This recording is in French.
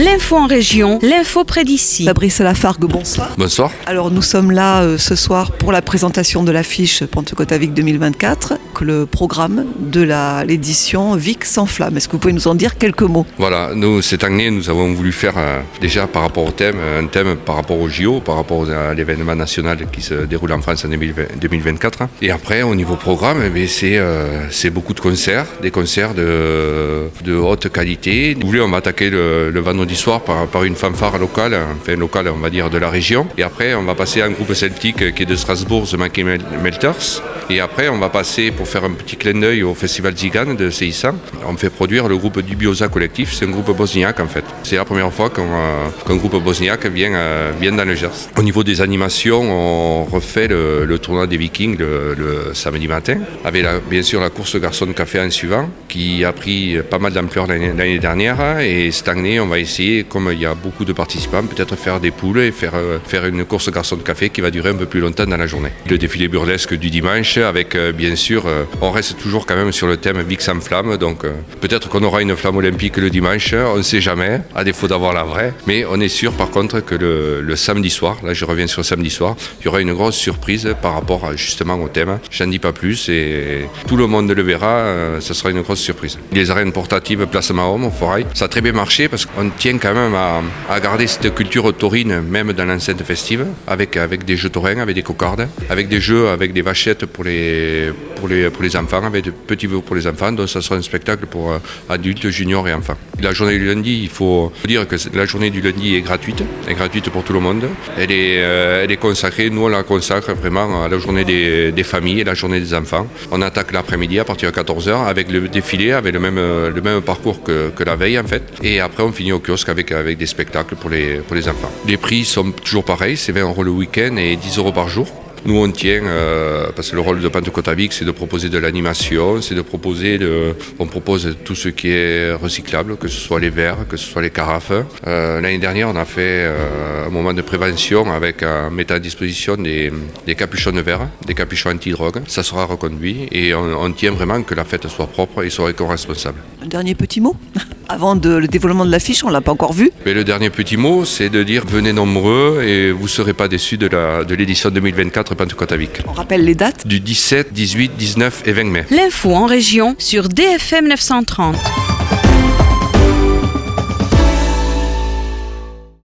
L'info en région, l'info près d'ici. Fabrice Lafargue, bonsoir. Bonsoir. Alors nous sommes là ce soir pour la présentation de l'affiche Pentecôte à Vic 2024, que le programme de l'édition Vic s'enflamme. Est-ce que vous pouvez nous en dire quelques mots? Voilà, nous cette année nous avons voulu faire déjà par rapport au thème, un thème par rapport au JO, par rapport à l'événement national qui se déroule en France en 2024. Et après au niveau programme, c'est beaucoup de concerts, des concerts de haute qualité. Nous voulons attaquer le vendredi soir par une fanfare locale, on va dire de la région. Et après on va passer à un groupe celtique qui est de Strasbourg, The Monkey Melters. Et après on va passer pour faire un petit clin d'œil au festival Zigan de CISA. On fait produire le groupe Dubiosa Collectif, c'est un groupe bosniaque en fait. C'est la première fois qu'un groupe bosniaque vient dans le Gers. Au niveau des animations, on refait le tournoi des Vikings le samedi matin, avec bien sûr la course garçon de café en suivant, qui a pris pas mal d'ampleur l'année dernière. Et cette année, on va essayer, comme il y a beaucoup de participants, peut-être faire des poules et faire une course garçon de café qui va durer un peu plus longtemps dans la journée. Le défilé burlesque du dimanche, avec bien sûr, on reste toujours quand même sur le thème Vic s'enflamme, donc peut-être qu'on aura une flamme olympique le dimanche, on ne sait jamais, à défaut d'avoir la vraie, mais on est sûr par contre que le samedi soir, là je reviens sur le samedi soir, il y aura une grosse surprise par rapport justement au thème. J'en dis pas plus et tout le monde le verra, ce sera une grosse surprise. Les arènes portatives Place Mahom au Forail, ça a très bien marché parce qu'on tient quand même à garder cette culture taurine même dans l'enceinte festive, avec des jeux taurins, avec des cocardes, avec des jeux, avec des vachettes pour les enfants, avec des petits veaux pour les enfants, donc ça sera un spectacle pour adultes, juniors et enfants. La journée du lundi, il faut dire que la journée du lundi est gratuite pour tout le monde. Elle est consacrée, nous on la consacre vraiment à la journée des familles et la journée des enfants. On attaque l'après-midi à partir de 14h avec le défilé, avec le même parcours que la veille en fait. Et après on finit au kiosque avec des spectacles pour les enfants. Les prix sont toujours pareils, c'est 20 € le week-end et 10 € par jour. Nous on tient, parce que le rôle de Pentecôte à Vic c'est de proposer de l'animation, on propose tout ce qui est recyclable, que ce soit les verres, que ce soit les carafes. L'année dernière on a fait un moment de prévention avec mettant à disposition des capuchons de verre, des capuchons anti-drogue. Ça sera reconduit et on tient vraiment que la fête soit propre et soit éco-responsable. Un dernier petit mot avant le dévoilement de l'affiche, on ne l'a pas encore vu. Mais le dernier petit mot, c'est de dire venez nombreux et vous ne serez pas déçus de l'édition 2024 Pentecôte à Vic. On rappelle les dates du 17, 18, 19 et 20 mai. L'info en région sur DFM 930.